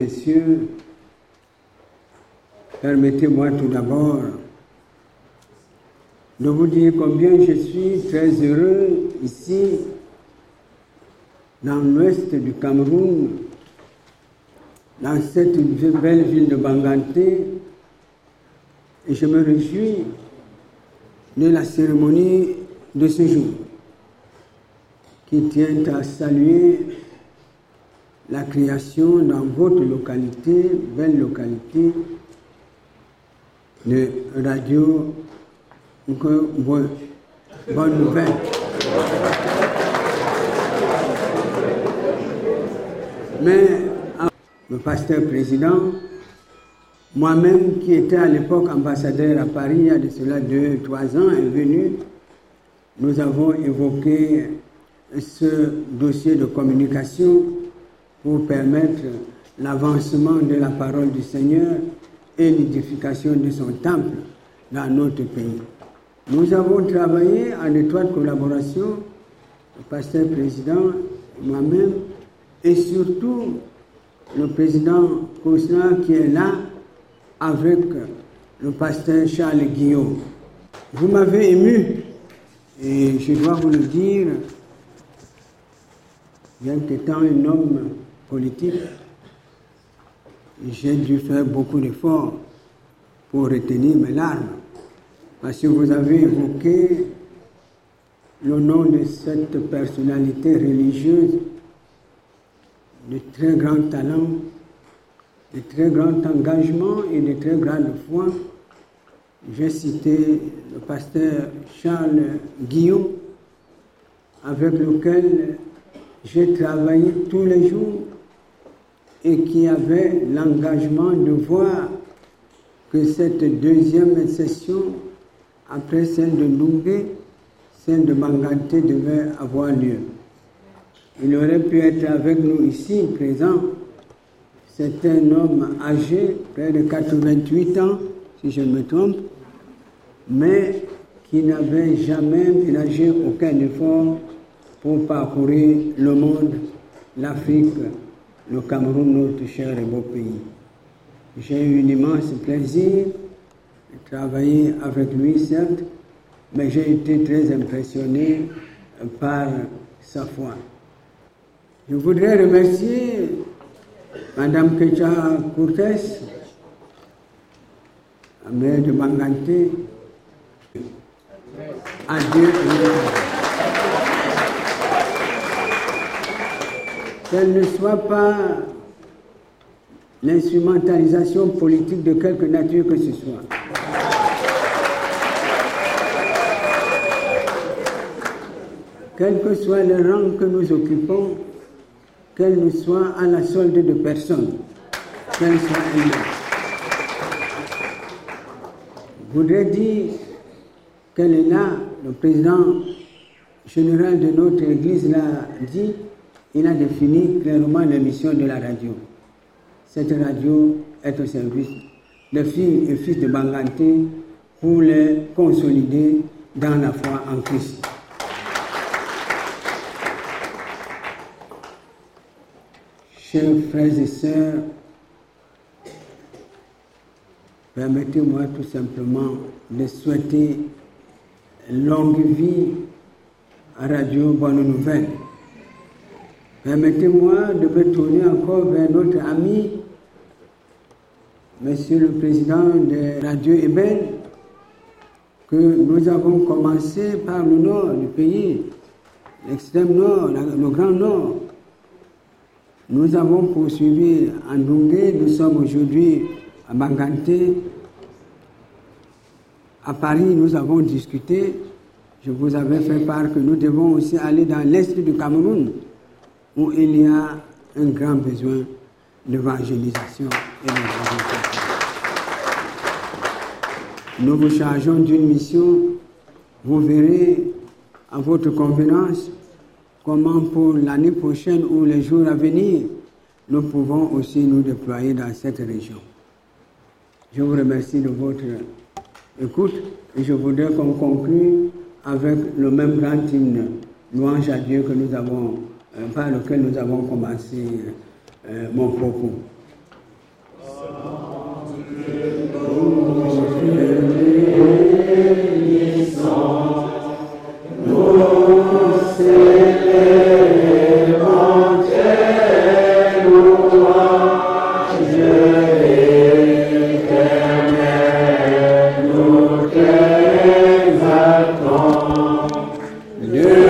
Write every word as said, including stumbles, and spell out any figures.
Messieurs, permettez-moi tout d'abord de vous dire combien je suis très heureux ici, dans l'ouest du Cameroun, dans cette belle ville de Banganté, et je me réjouis de la cérémonie de ce jour, qui tient à saluer la création dans votre localité, belle localité, de Radio Bonne Nouvelle. Mais le pasteur président, moi-même qui étais à l'époque ambassadeur à Paris, il y a de cela deux, trois ans, est venu, nous avons évoqué ce dossier de communication pour permettre l'avancement de la parole du Seigneur et l'édification de son temple dans notre pays. Nous avons travaillé en étroite collaboration, le pasteur président, moi-même, et surtout le président Kousna qui est là avec le pasteur Charles Guillaume. Vous m'avez ému et je dois vous le dire, bien qu'étant un homme politique, j'ai dû faire beaucoup d'efforts pour retenir mes larmes, parce que vous avez évoqué le nom de cette personnalité religieuse de très grand talent, de très grand engagement et de très grande foi. J'ai cité le pasteur Charles Guillaume, avec lequel j'ai travaillé tous les jours et qui avait l'engagement de voir que cette deuxième session, après celle de Ndoumbé, celle de Banganté devait avoir lieu. Il aurait pu être avec nous ici, présent. C'est un homme âgé, près de quatre-vingt-huit ans, si je ne me trompe, mais qui n'avait jamais ménagé aucun effort pour parcourir le monde, l'Afrique, le Cameroun, notre cher et beau pays. J'ai eu un immense plaisir de travailler avec lui, certes, mais j'ai été très impressionné par sa foi. Je voudrais remercier Madame Kecha Cortés, la maire de Banganté. Adieu. Qu'elle ne soit pas l'instrumentalisation politique de quelque nature que ce soit. Quel que soit le rang que nous occupons, qu'elle ne soit à la solde de personne, qu'elle soit elle-même. Je voudrais dire qu'elle est là, le président général de notre Église l'a dit, il a défini clairement la mission de la radio. Cette radio est au service des filles et fils de Banganté pour les consolider dans la foi en Christ. Chers frères et sœurs, permettez-moi tout simplement de souhaiter longue vie à Radio Bonne Nouvelle. Permettez-moi de me tourner encore vers notre ami, Monsieur le Président de Radio Eben, que nous avons commencé par le nord du pays, l'extrême nord, le grand nord. Nous avons poursuivi à Ndoumbé, nous sommes aujourd'hui à Banganté. À Paris, nous avons discuté. Je vous avais fait part que nous devons aussi aller dans l'est du Cameroun, où il y a un grand besoin d'évangélisation et d'évangélisation. Nous vous chargeons d'une mission. Vous verrez à votre convenance comment pour l'année prochaine ou les jours à venir, nous pouvons aussi nous déployer dans cette région. Je vous remercie de votre écoute et je voudrais qu'on conclue avec le même grand hymne, louange à Dieu, que nous avons, euh, par lequel nous avons commencé euh, mon propos. de